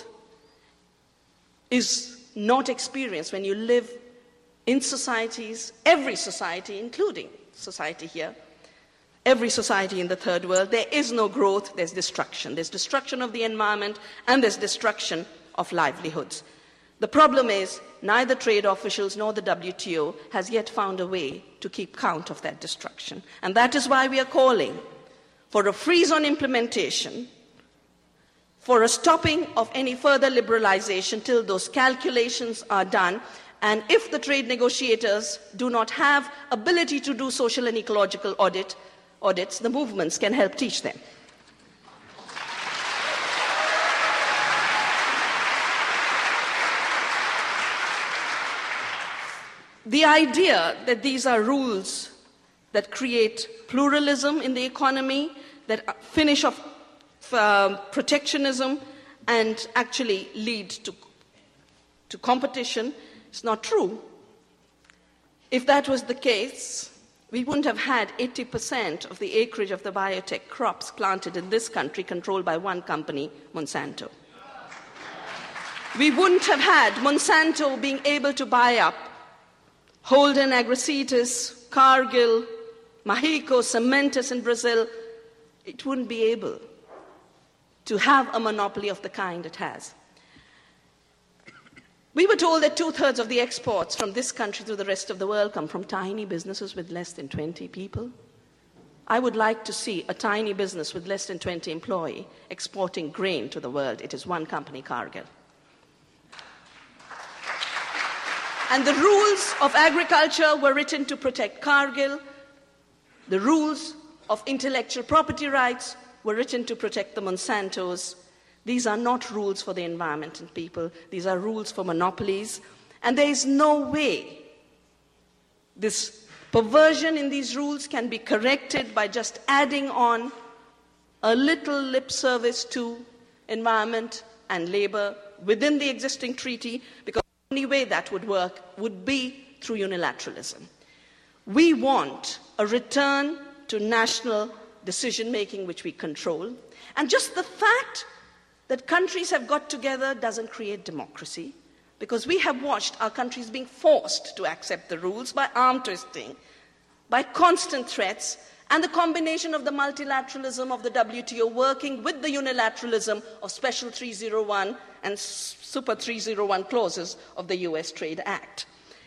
is not experienced when you live in societies, every society, including society here, every society in the third world. There is no growth, there's destruction. There's destruction of the environment and there's destruction of livelihoods. The problem is neither trade officials nor the W T O has yet found a way to keep count of that destruction. And that is why we are calling for a freeze on implementation, for a stopping of any further liberalization till those calculations are done. And if the trade negotiators do not have ability to do social and ecological audit, audits, the movements can help teach them. The idea that these are rules that create pluralism in the economy, that finish off uh, protectionism and actually lead to, to competition, it's not true. If that was the case, we wouldn't have had eighty percent of the acreage of the biotech crops planted in this country controlled by one company, Monsanto. We wouldn't have had Monsanto being able to buy up Holden Agrocetus, Cargill, Mexico, Cementos in Brazil. It wouldn't be able to have a monopoly of the kind it has. We were told that two-thirds of the exports from this country to the rest of the world come from tiny businesses with less than twenty people. I would like to see a tiny business with less than twenty employees exporting grain to the world. It is one company, Cargill. And the rules of agriculture were written to protect Cargill. The rules of intellectual property rights were written to protect the Monsantos. These are not rules for the environment and people. These are rules for monopolies. And there is no way this perversion in these rules can be corrected by just adding on a little lip service to environment and labor within the existing treaty, because the only way that would work would be through unilateralism. We want a return to national decision-making which we control. And just the fact that countries have got together doesn't create democracy, because we have watched our countries being forced to accept the rules by arm twisting, by constant threats, and the combination of the multilateralism of the W T O working with the unilateralism of Special three oh one and Super three oh one clauses of the U S Trade Act.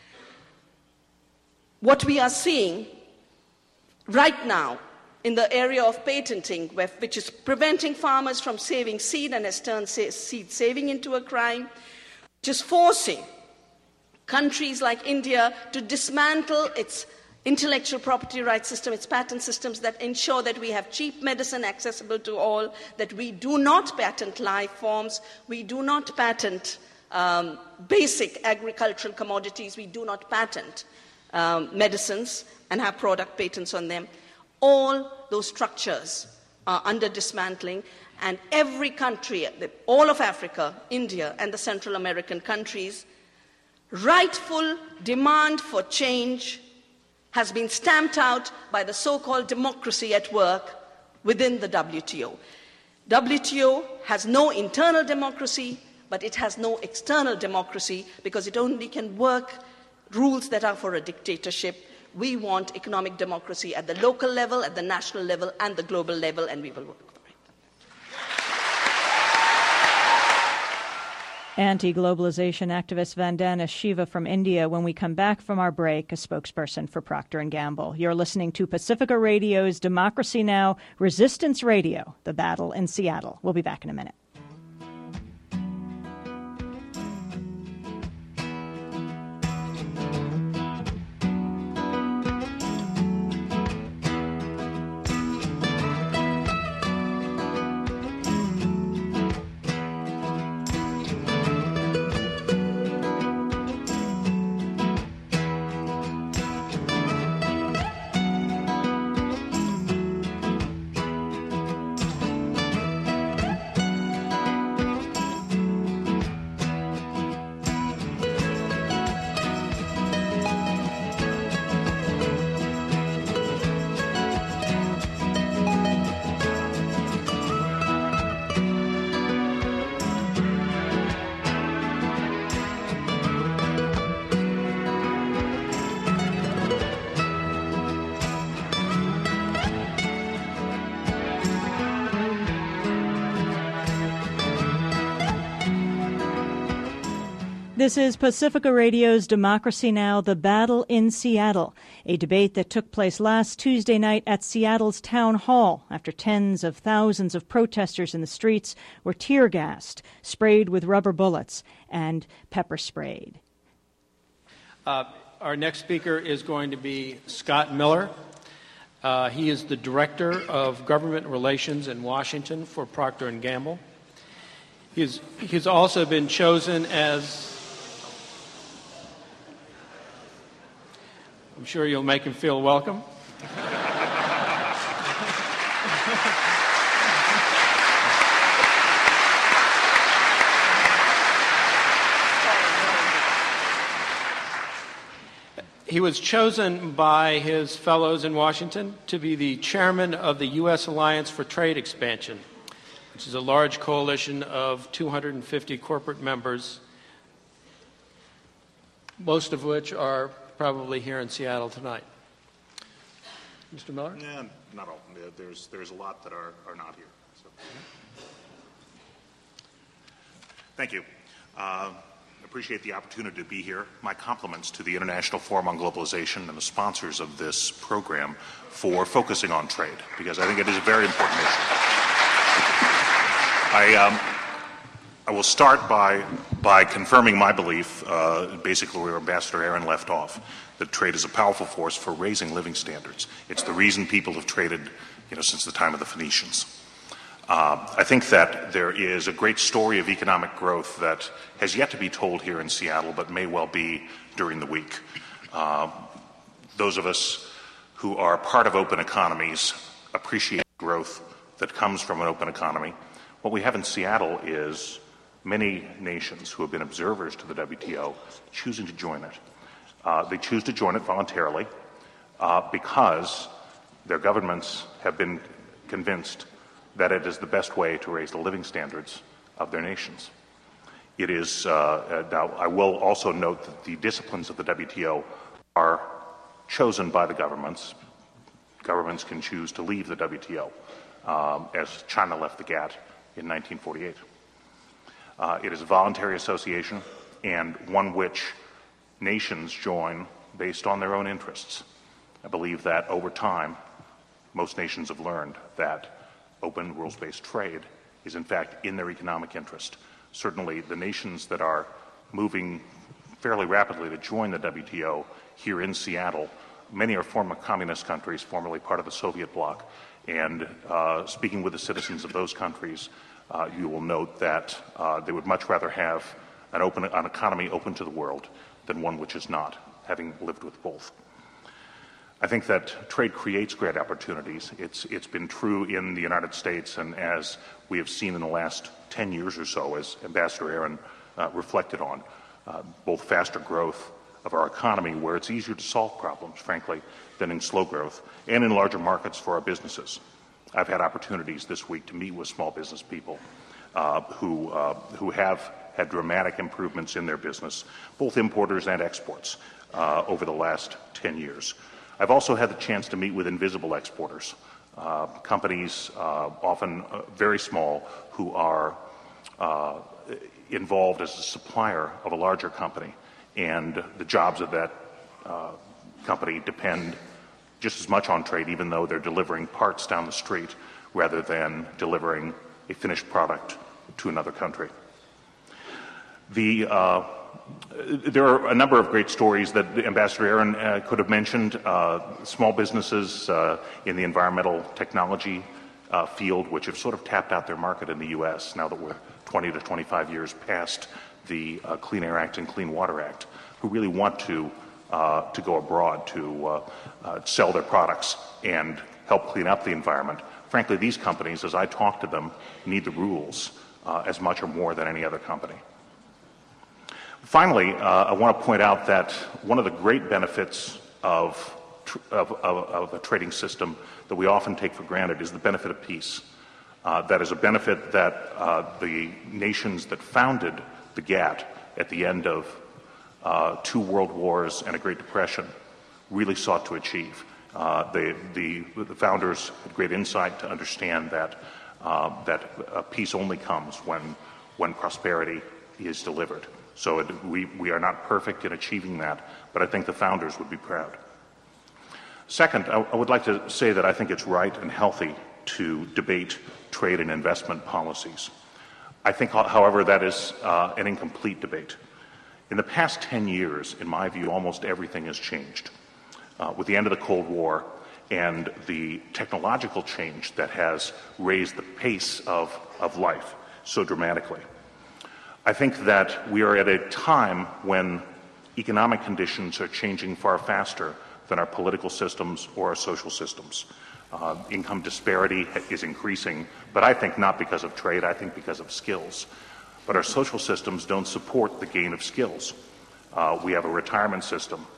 What we are seeing right now in the area of patenting, which is preventing farmers from saving seed and has turned seed saving into a crime, which is forcing countries like India to dismantle its intellectual property rights system, its patent systems that ensure that we have cheap medicine accessible to all, that we do not patent life forms, we do not patent um, basic agricultural commodities, we do not patent um, medicines and have product patents on them. All those structures are under dismantling, and every country, all of Africa, India, and the Central American countries, rightful demand for change has been stamped out by the so-called democracy at work within the W T O. W T O has no internal democracy, but it has no external democracy, because it only can work rules that are for a dictatorship. We want economic democracy at the local level, at the national level, and the global level, and we will work for it. Anti-globalization activist Vandana Shiva from India. When we come back from our break, a spokesperson for Procter and Gamble. You're listening to Pacifica Radio's Democracy Now! Resistance Radio, the battle in Seattle. We'll be back in a minute. This is Pacifica Radio's Democracy Now!, the battle in Seattle, a debate that took place last Tuesday night at Seattle's Town Hall after tens of thousands of protesters in the streets were tear-gassed, sprayed with rubber bullets, and pepper-sprayed. Uh, our next speaker is going to be Scott Miller. Uh, he is the Director of Government Relations in Washington for Procter and Gamble. He's, he's also been chosen as... I'm sure you'll make him feel welcome. He was chosen by his fellows in Washington to be the chairman of the U S Alliance for Trade Expansion, which is a large coalition of two hundred fifty corporate members, most of which are probably here in Seattle tonight. Mister Miller? Yeah, not all. There's, there's a lot that are, are not here. So. Thank you. Uh, appreciate the opportunity to be here. My compliments to the International Forum on Globalization and the sponsors of this program for focusing on trade, because I think it is a very important issue. I, um, I will start by, by confirming my belief, uh, basically where Ambassador Aaron left off, that trade is a powerful force for raising living standards. It's the reason people have traded, you know, since the time of the Phoenicians. Uh, I think that there is a great story of economic growth that has yet to be told here in Seattle, but may well be during the week. Uh, those of us who are part of open economies appreciate growth that comes from an open economy. What we have in Seattle is many nations who have been observers to the W T O choosing to join it. Uh, they choose to join it voluntarily uh, because their governments have been convinced that it is the best way to raise the living standards of their nations. It is, uh, now I will also note that the disciplines of the W T O are chosen by the governments. Governments can choose to leave the W T O, um, as China left the GATT in nineteen forty-eight. Uh, it is a voluntary association and one which nations join based on their own interests. I believe that over time, most nations have learned that open, rules-based trade is in fact in their economic interest. Certainly the nations that are moving fairly rapidly to join the W T O here in Seattle, many are former communist countries, formerly part of the Soviet bloc, and uh, speaking with the citizens of those countries, uh, you will note that uh, they would much rather have an, open, an economy open to the world than one which is not, having lived with both. I think that trade creates great opportunities. It's, it's been true in the United States, and as we have seen in the last ten years or so, as Ambassador Aaron uh, reflected on, uh, both faster growth of our economy, where it's easier to solve problems, frankly, than in slow growth, and in larger markets for our businesses. I've had opportunities this week to meet with small business people uh, who, uh, who have had dramatic improvements in their business, both importers and exports, uh, over the last ten years. I've also had the chance to meet with invisible exporters, uh, companies uh, often uh, very small who are uh, involved as a supplier of a larger company, and the jobs of that uh, company depend just as much on trade, even though they're delivering parts down the street rather than delivering a finished product to another country. The uh, There are a number of great stories that Ambassador Aaron uh, could have mentioned. Uh, small businesses uh, in the environmental technology uh, field, which have sort of tapped out their market in the U S now that we're twenty to twenty-five years past the uh, Clean Air Act and Clean Water Act, who really want to uh, to go abroad to uh, uh, sell their products and help clean up the environment. Frankly, these companies, as I talk to them, need the rules uh, as much or more than any other company. Finally, uh, I want to point out that one of the great benefits of, tr of, of, of a trading system that we often take for granted is the benefit of peace. Uh, that is a benefit that uh, the nations that founded the GATT at the end of uh, two world wars and a Great Depression really sought to achieve. Uh, the, the, the founders had great insight to understand that, uh, that uh, peace only comes when, when prosperity is delivered. So it, we, we are not perfect in achieving that, but I think the founders would be proud. Second, I, I would like to say that I think it's right and healthy to debate trade and investment policies. I think, however, that is uh, an incomplete debate. In the past ten years, in my view, almost everything has changed. Uh, with the end of the Cold War and the technological change that has raised the pace of, of life so dramatically. I think that we are at a time when economic conditions are changing far faster than our political systems or our social systems. Uh, income disparity is increasing, but I think not because of trade, I think because of skills. But our social systems don't support the gain of skills. Uh, we have a retirement system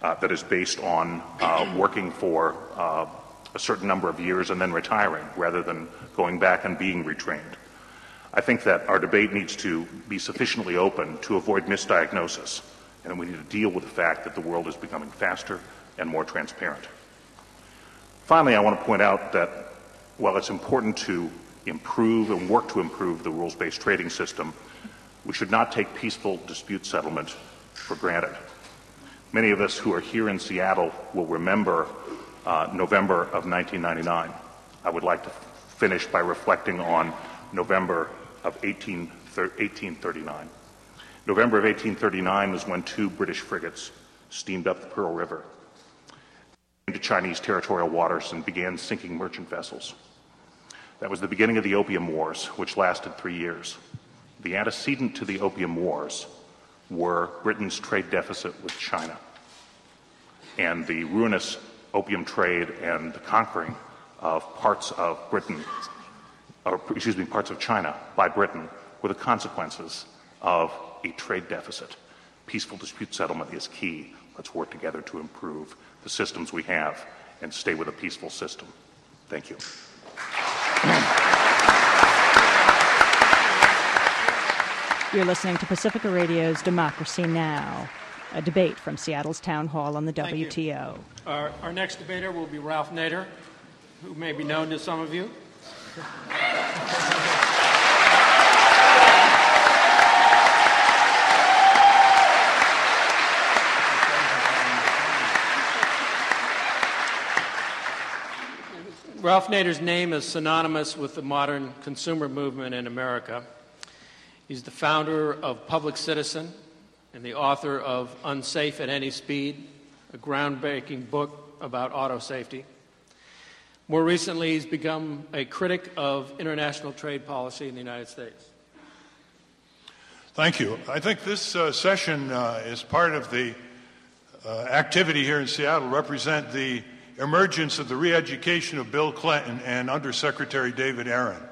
uh, that is based on uh, working for uh, a certain number of years and then retiring rather than going back and being retrained. I think that our debate needs to be sufficiently open to avoid misdiagnosis, and we need to deal with the fact that the world is becoming faster and more transparent. Finally, I want to point out that while it's important to improve and work to improve the rules-based trading system, we should not take peaceful dispute settlement for granted. Many of us who are here in Seattle will remember uh, November of nineteen ninety-nine. I would like to finish by reflecting on November of eighteen thirty-nine. November of eighteen thirty-nine was when two British frigates steamed up the Pearl River into Chinese territorial waters and began sinking merchant vessels. That was the beginning of the Opium Wars, which lasted three years. The antecedent to the Opium Wars were Britain's trade deficit with China and the ruinous opium trade and the conquering of parts of Britain, or excuse me, parts of China by Britain were the consequences of a trade deficit. Peaceful dispute settlement is key. Let's work together to improve the systems we have and stay with a peaceful system. Thank you. You're listening to Pacifica Radio's Democracy Now!, a debate from Seattle's Town Hall on the Thank W T O. Our, our next debater will be Ralph Nader, who may be known to some of you. Ralph Nader's name is synonymous with the modern consumer movement in America. He's the founder of Public Citizen and the author of Unsafe at Any Speed, a groundbreaking book about auto safety. More recently, he's become a critic of international trade policy in the United States. Thank you. I think this uh, session uh, is part of the uh, activity here in Seattle, represent the emergence of the re-education of Bill Clinton and Undersecretary David Aaron.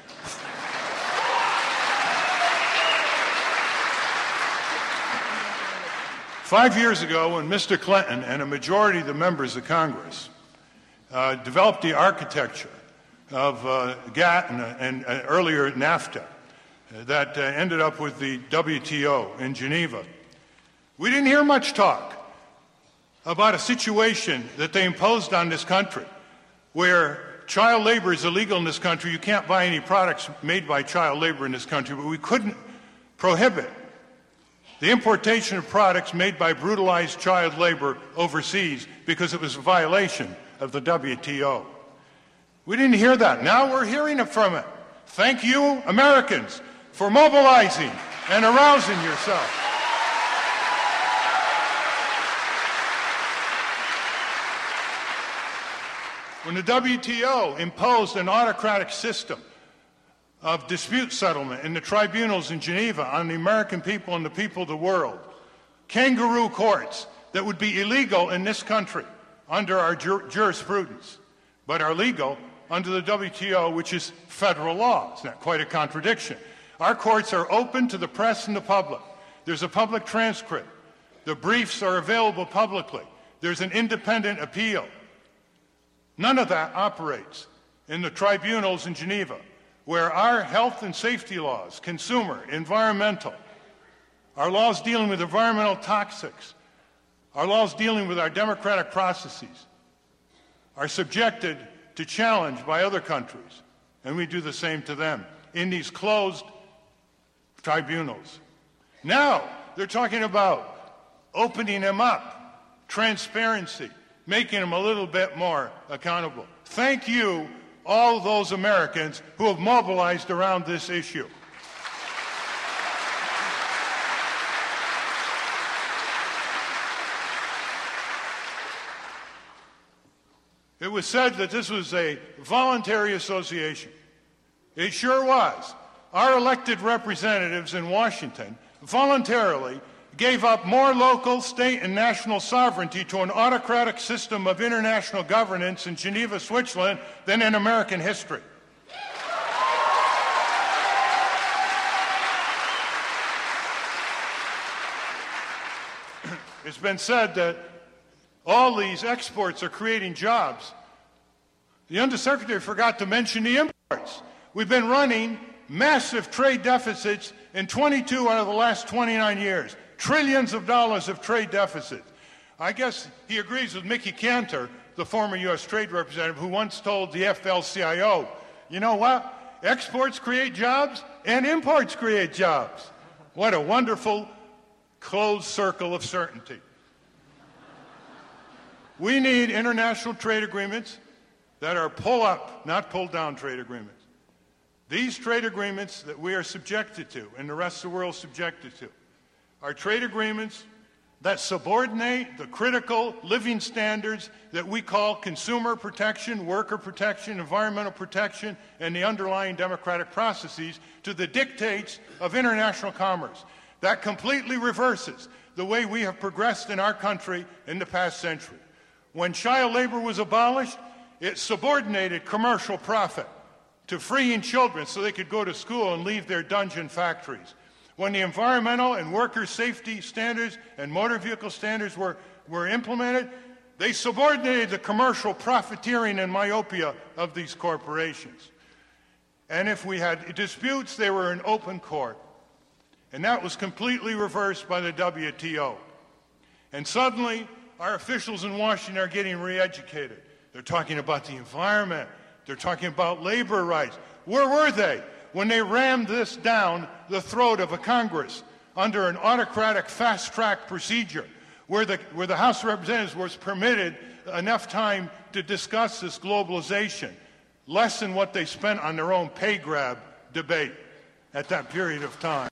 Five years ago, when Mister Clinton and a majority of the members of Congress uh, developed the architecture of uh, GATT and, uh, and uh, earlier NAFTA uh, that uh, ended up with the W T O in Geneva, we didn't hear much talk about a situation that they imposed on this country where child labor is illegal in this country. You can't buy any products made by child labor in this country, but we couldn't prohibit the importation of products made by brutalized child labor overseas because it was a violation of the W T O. We didn't hear that. Now we're hearing it from it. Thank you, Americans, for mobilizing and arousing yourself. When the W T O imposed an autocratic system of dispute settlement in the tribunals in Geneva on the American people and the people of the world, kangaroo courts that would be illegal in this country under our jur- jurisprudence, but are legal under the W T O, which is federal law. It's not quite a contradiction. Our courts are open to the press and the public. There's a public transcript. The briefs are available publicly. There's an independent appeal. None of that operates in the tribunals in Geneva, where our health and safety laws, consumer, environmental, our laws dealing with environmental toxics, our laws dealing with our democratic processes, are subjected to challenge by other countries, and we do the same to them in these closed tribunals. Now they're talking about opening them up, transparency, making them a little bit more accountable. Thank you, all those Americans who have mobilized around this issue. It was said that this was a voluntary association. It sure was. Our elected representatives in Washington voluntarily gave up more local, state, and national sovereignty to an autocratic system of international governance in Geneva, Switzerland, than in American history. It's been said that All these exports are creating jobs. The Undersecretary forgot to mention the imports. We've been running massive trade deficits in twenty-two out of the last twenty-nine years. Trillions of dollars of trade deficits. I guess he agrees with Mickey Cantor, the former U S Trade Representative, who once told the F L C I O, you know what? Exports create jobs and imports create jobs. What a wonderful closed circle of certainty. We need international trade agreements that are pull-up, not pull-down trade agreements. These trade agreements that we are subjected to and the rest of the world is subjected to are trade agreements that subordinate the critical living standards that we call consumer protection, worker protection, environmental protection, and the underlying democratic processes to the dictates of international commerce. That completely reverses the way we have progressed in our country in the past century. When child labor was abolished, it subordinated commercial profit to freeing children so they could go to school and leave their dungeon factories. When the environmental and worker safety standards and motor vehicle standards were, were implemented, they subordinated the commercial profiteering and myopia of these corporations. And if we had disputes, they were in open court. And that was completely reversed by the W T O. And suddenly, our officials in Washington are getting re-educated. They're talking about the environment. They're talking about labor rights. Where were they when they rammed this down the throat of a Congress under an autocratic fast-track procedure where the, where the House of Representatives was permitted enough time to discuss this globalization, less than what they spent on their own pay grab debate at that period of time?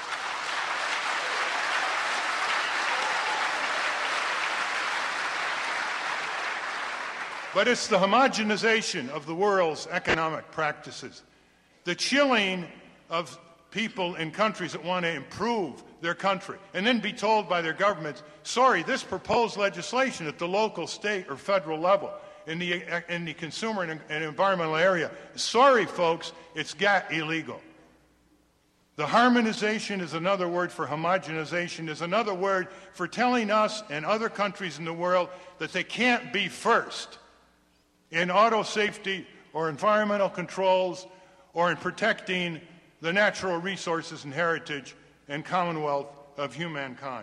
But it's the homogenization of the world's economic practices, the chilling of people in countries that want to improve their country, and then be told by their governments, sorry, this proposed legislation at the local, state, or federal level in the, in the consumer and, and environmental area, sorry, folks, it's G A T T illegal. The harmonization is another word for homogenization, is another word for telling us and other countries in the world that they can't be first in auto safety or environmental controls or in protecting the natural resources and heritage and commonwealth of humankind.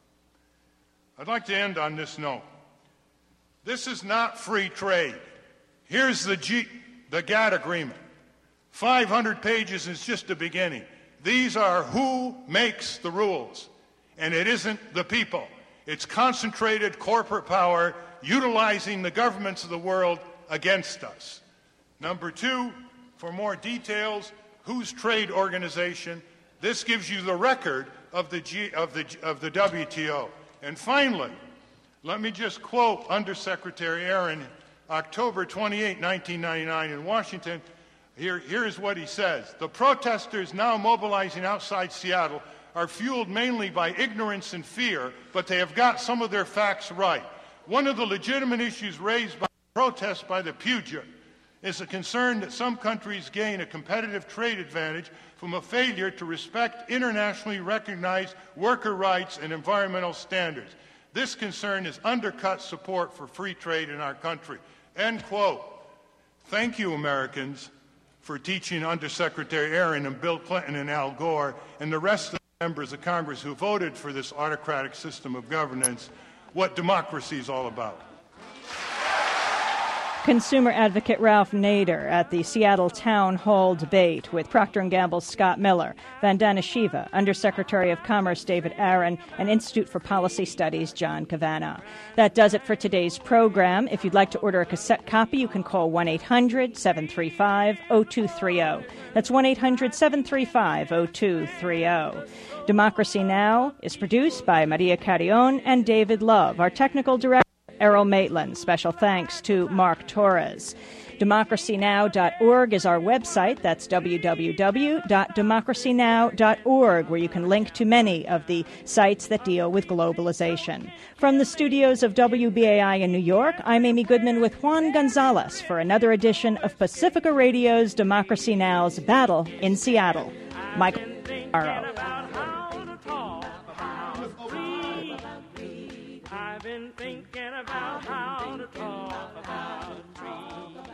I'd like to end on this note. This is not free trade. Here's the, G, the G A T T agreement. five hundred pages is just the beginning. These are who makes the rules, and it isn't the people. It's concentrated corporate power utilizing the governments of the world against us. Number two, for more details, whose trade organization? This gives you the record of the, G, of the, of the W T O. And finally, let me just quote Undersecretary Aaron, October twenty-eighth, nineteen ninety-nine in Washington. Here, here is what he says. The protesters now mobilizing outside Seattle are fueled mainly by ignorance and fear, but they have got some of their facts right. One of the legitimate issues raised by protests by the Puget is a concern that some countries gain a competitive trade advantage from a failure to respect internationally recognized worker rights and environmental standards. This concern has undercut support for free trade in our country. End quote. Thank you, Americans, for teaching Undersecretary Aaron and Bill Clinton and Al Gore and the rest of the members of Congress who voted for this autocratic system of governance what democracy is all about. Consumer advocate Ralph Nader at the Seattle Town Hall debate with Procter and Gamble's Scott Miller, Vandana Shiva, Undersecretary of Commerce David Aaron, and Institute for Policy Studies John Kavanagh. That does it for today's program. If you'd like to order a cassette copy, you can call one eight hundred seven three five oh two three oh. That's one eight hundred seven three five oh two three oh. Democracy Now! Is produced by Maria Carrion and David Love. Our technical director, Errol Maitland. Special thanks to Mark Torres. democracy now dot org is our website. That's w w w dot democracy now dot org, where you can link to many of the sites that deal with globalization. From the studios of W B A I in New York, I'm Amy Goodman with Juan Gonzalez for another edition of Pacifica Radio's Democracy Now!'s Battle in Seattle. Michael Morrow. I've been thinking about how to talk about trees.